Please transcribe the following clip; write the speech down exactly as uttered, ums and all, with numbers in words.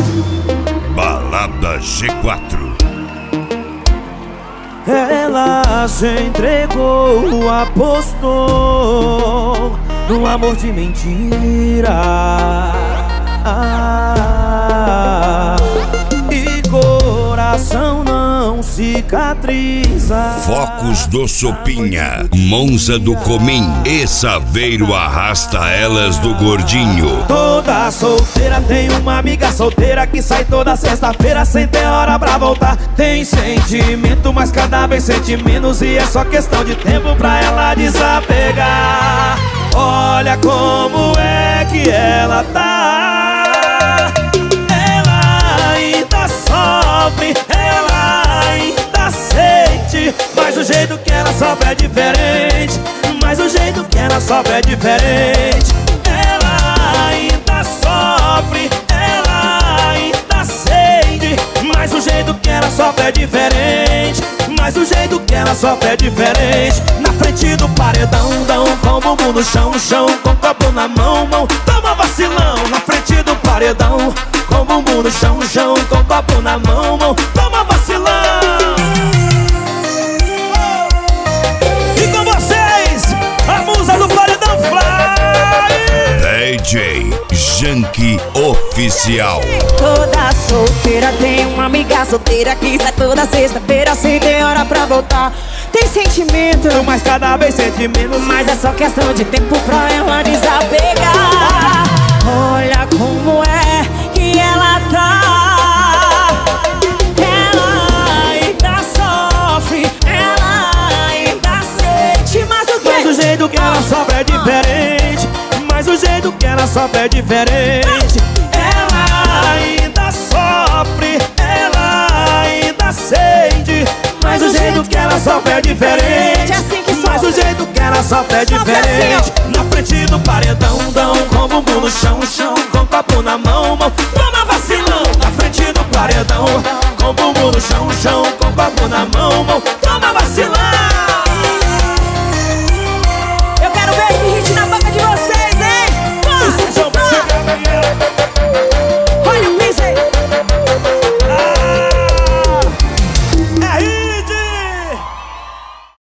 Balada G quatro. Ela se entregou, apostou no amor de mentira. Ah, e coração não cicatriza. Focos do Sopinha, Monza do Comim e Saveiro arrasta elas do Gordinho. Toda solteira tem uma amiga solteira que sai toda sexta-feira sem ter hora pra voltar. Tem sentimento, mas cada vez sente menos, e é só questão de tempo pra ela desapegar. Olha como é que ela tá. Ela ainda sofre, ela ainda sente, mas o jeito que ela sofre é diferente. Mas o jeito que ela sofre é diferente. Ela ainda sofre, ela ainda sente, mas o jeito que ela sofre é diferente. Mas o jeito que ela sofre é diferente. Na frente do paredão, dão com o bumbum no chão, chão, com o copo na mão, mão, toma vacilão. Na frente do paredão, com o bumbum no chão, chão, com o copo na mão, mão, toma vacilão. E com vocês, a musa do paredão Fly, D J Janky Oficial. Toda solteira tem uma amiga solteira que sai toda sexta-feira sem ter hora pra voltar. Tem sentimento, mas cada vez sente menos, mas é só questão de tempo pra ela desapegar. Olha como é que ela tá. Ela ainda sofre, ela ainda sente, mas o que? Mas o jeito que ela sofre é diferente. Mas o jeito que ela sofre é diferente. Ela ainda sofre, ela ainda sente, mas o jeito que ela sofre é diferente. Mas o jeito que ela sofre é diferente. Na frente do paredão, dão com o bumbum no chão, chão, com o copo na mão, mão, toma vacilão. Na frente do paredão, com o bumbum no chão, chão, com o copo na mão.